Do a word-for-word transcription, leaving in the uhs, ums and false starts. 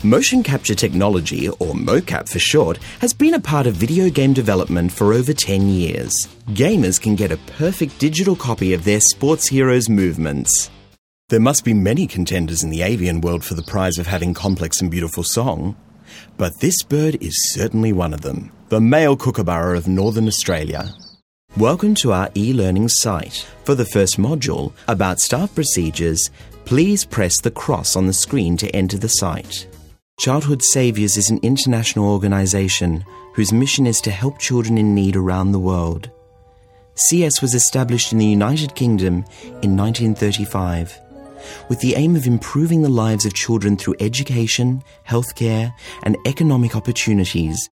Motion capture technology, or mocap for short, has been a part of video game development for over ten years. Gamers can get a perfect digital copy of their sports heroes' movements. There must be many contenders in the avian world for the prize of having complex and beautiful song, but this bird is certainly one of them, the male kookaburra of Northern Australia. Welcome to our e-learning site. For the first module, about staff procedures, please press the cross on the screen to enter the site. Childhood Saviours is an international organisation whose mission is to help children in need around the world. C S was established in the United Kingdom in nineteen thirty-five, with the aim of improving the lives of children through education, healthcare, and economic opportunities